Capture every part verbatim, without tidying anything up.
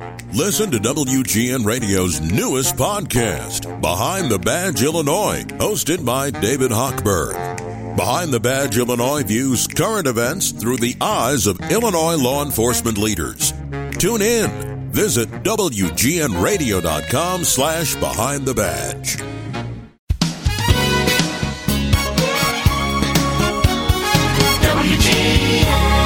Listen to W G N Radio's newest podcast, Behind the Badge Illinois, hosted by David Hochberg. Behind the Badge Illinois views current events through the eyes of Illinois law enforcement leaders. Tune in. Visit W G N radio dot com slash behind the badge. W G N.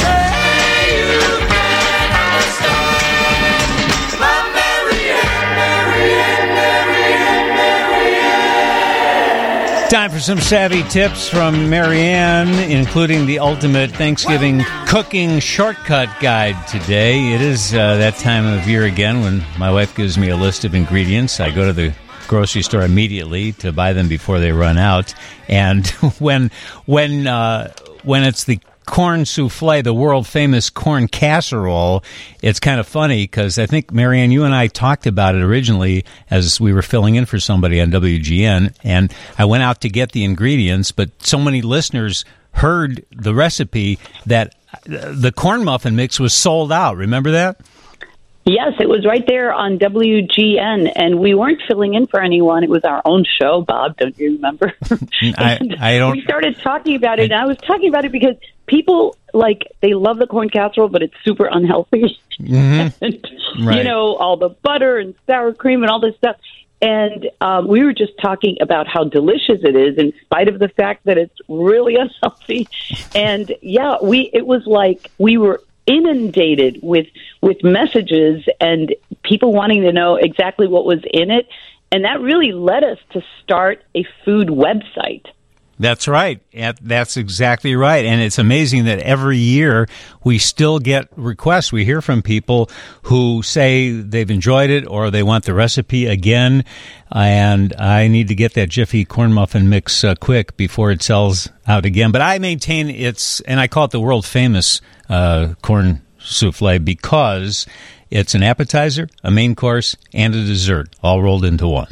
Time for some savvy tips from Marianne, including the ultimate Thanksgiving cooking shortcut guide today. It is uh, that time of year again when my wife gives me a list of ingredients. I go to the grocery store immediately to buy them before they run out. And when when uh, when it's the corn souffle, the world-famous corn casserole, it's kind of funny because I think, Marianne, you and I talked about it originally as we were filling in for somebody on W G N, and I went out to get the ingredients, but so many listeners heard the recipe that the corn muffin mix was sold out. Remember that? Yes, it was right there on W G N, and we weren't filling in for anyone. It was our own show, Bob. Don't you remember? I, I don't. We started talking about it, I, and I was talking about it because people, like, they love the corn casserole, but it's super unhealthy. Mm-hmm. and, right. You know, all the butter and sour cream and all this stuff. And um, we were just talking about how delicious it is, in spite of the fact that it's really unhealthy. And, yeah, we it was like we were inundated with with messages and people wanting to know exactly what was in it, and that really led us to start a food website. That's right. That's exactly right. And it's amazing that every year we still get requests. We hear from people who say they've enjoyed it or they want the recipe again. And I need to get that Jiffy corn muffin mix uh, quick before it sells out again. But I maintain it's, and I call it the world famous uh, corn souffle because it's an appetizer, a main course, and a dessert all rolled into one.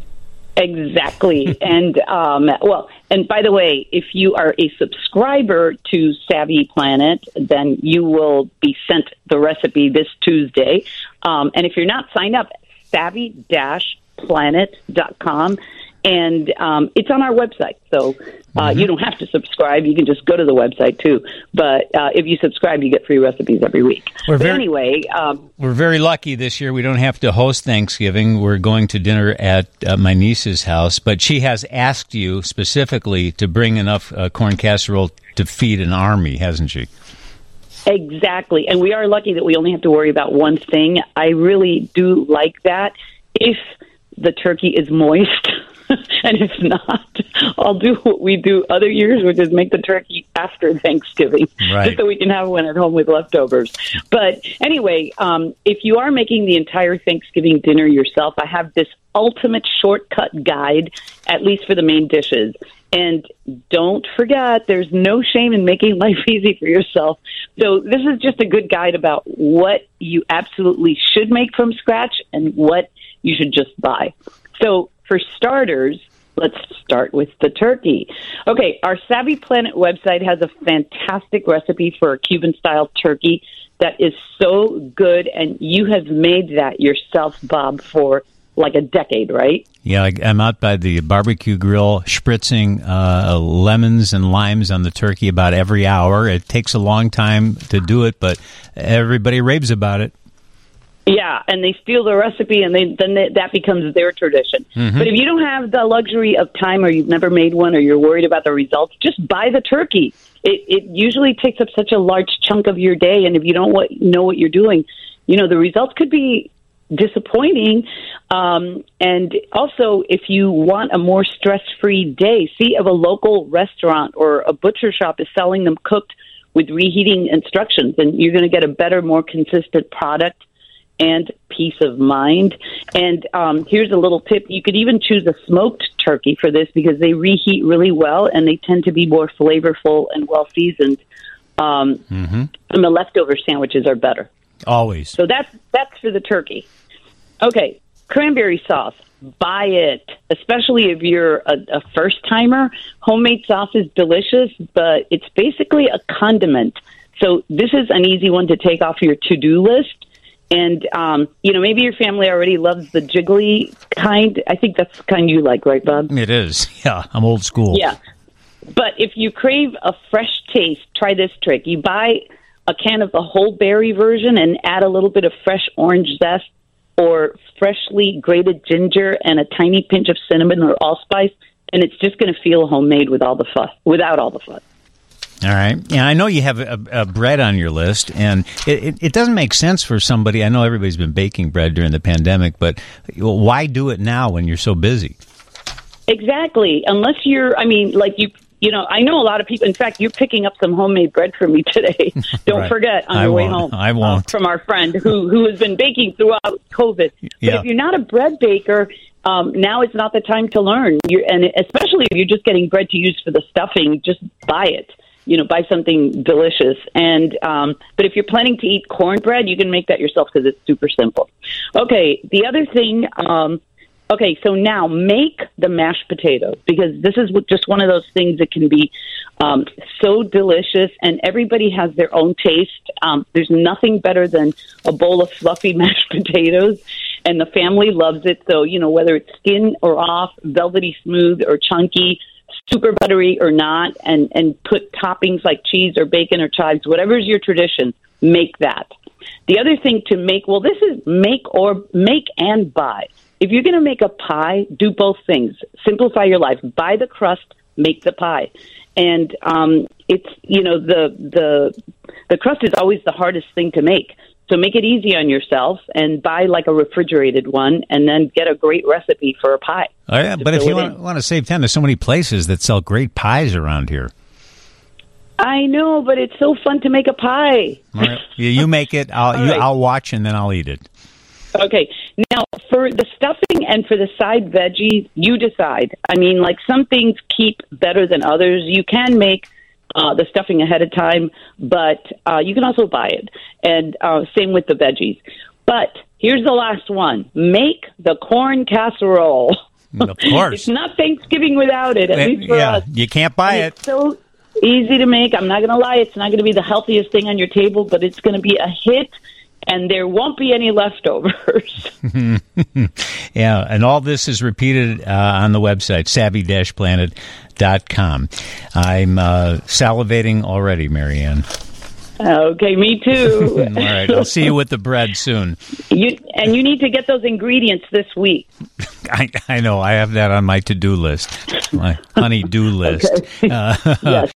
Exactly. and, um, well, and by the way, if you are a subscriber to Savvy Planet, then you will be sent the recipe this Tuesday. Um, and if you're not signed up, savvy dash planet dot com. And um, it's on our website. So uh, mm-hmm. you don't have to subscribe. You can just go to the website, too. But uh, if you subscribe, you get free recipes every week. We're but very, anyway. Um, we're very lucky this year. We don't have to host Thanksgiving. We're going to dinner at uh, my niece's house. But she has asked you specifically to bring enough uh, corn casserole to feed an army, hasn't she? Exactly. And we are lucky that we only have to worry about one thing. I really do like that. If the turkey is moist... And if not, I'll do what we do other years, which is make the turkey after Thanksgiving, right. just so we can have one at home with leftovers. But anyway, um, if you are making the entire Thanksgiving dinner yourself, I have this ultimate shortcut guide, at least for the main dishes. And don't forget, there's no shame in making life easy for yourself. So this is just a good guide about what you absolutely should make from scratch and what you should just buy. So for starters, let's start with the turkey. Okay, our Savvy Planet website has a fantastic recipe for a Cuban-style turkey that is so good, and you have made that yourself, Bob, for like a decade, right? Yeah, I'm out by the barbecue grill spritzing uh, lemons and limes on the turkey about every hour. It takes a long time to do it, but everybody raves about it. Yeah, and they steal the recipe, and they, then they, that becomes their tradition. Mm-hmm. But if you don't have the luxury of time, or you've never made one, or you're worried about the results, just buy the turkey. It, it usually takes up such a large chunk of your day, and if you don't what, know what you're doing, you know, the results could be disappointing. Um, and also, if you want a more stress-free day, see if a local restaurant or a butcher shop is selling them cooked with reheating instructions, and you're going to get a better, more consistent product and peace of mind. And um, here's a little tip. You could even choose a smoked turkey for this because they reheat really well and they tend to be more flavorful and well-seasoned. Um, mm-hmm. And the leftover sandwiches are better. Always. So that's, that's for the turkey. Okay, cranberry sauce. Buy it, especially if you're a, a first-timer. Homemade sauce is delicious, but it's basically a condiment. So this is an easy one to take off your to-do list. And, um, you know, maybe your family already loves the jiggly kind. I think that's the kind you like, right, Bob? It is. Yeah, I'm old school. Yeah. But if you crave a fresh taste, try this trick. You buy a can of the whole berry version and add a little bit of fresh orange zest or freshly grated ginger and a tiny pinch of cinnamon or allspice, and it's just going to feel homemade with all the fuss, without all the fuss. All right. Yeah, I know you have a, a bread on your list, and it, it, it doesn't make sense for somebody. I know everybody's been baking bread during the pandemic, but why do it now when you're so busy? Exactly. Unless you're, I mean, like you, you know, I know a lot of people. In fact, you're picking up some homemade bread for me today. Don't Right. forget on I your way won't. home. I won't. Uh, from our friend who who has been baking throughout COVID. But Yeah. if you're not a bread baker, um, now is not the time to learn. You're, and especially if you're just getting bread to use for the stuffing, just buy it. You know, buy something delicious. And um, but if you're planning to eat cornbread, you can make that yourself because it's super simple. Okay, the other thing. Um, okay, so now make the mashed potatoes, because this is just one of those things that can be um, so delicious, and everybody has their own taste. Um, there's nothing better than a bowl of fluffy mashed potatoes, and the family loves it. So, you know, whether it's skin or off, velvety smooth or chunky, super buttery or not, and, and put toppings like cheese or bacon or chives, whatever's your tradition, make that. The other thing to make, well, this is make or make and buy. If you're going to make a pie, do both things. Simplify your life. Buy the crust, make the pie. And um, it's, you know, the the the crust is always the hardest thing to make. So make it easy on yourself and buy like a refrigerated one, and then get a great recipe for a pie. Oh, yeah, but if you want, want to save time, there's so many places that sell great pies around here. I know, but it's so fun to make a pie. All right. You, you make it, I'll, you, right. I'll watch, and then I'll eat it. Okay. Now, for the stuffing and for the side veggies, you decide. I mean, like, some things keep better than others. You can make uh, the stuffing ahead of time, but uh, you can also buy it. And uh, same with the veggies. But here's the last one. Make the corn casserole. Of course. It's not Thanksgiving without it, at least for yeah, us. you can't buy And it. It's so easy to make. I'm not going to lie. It's not going to be the healthiest thing on your table, but it's going to be a hit. And there won't be any leftovers. Yeah, and all this is repeated uh, on the website, savvy dash planet dot com. I'm uh, salivating already, Marianne. Okay, me too. All right, I'll see you with the bread soon. You, and you need to get those ingredients this week. I, I know, I have that on my to-do list, my honey-do list. Okay. Uh, Yes.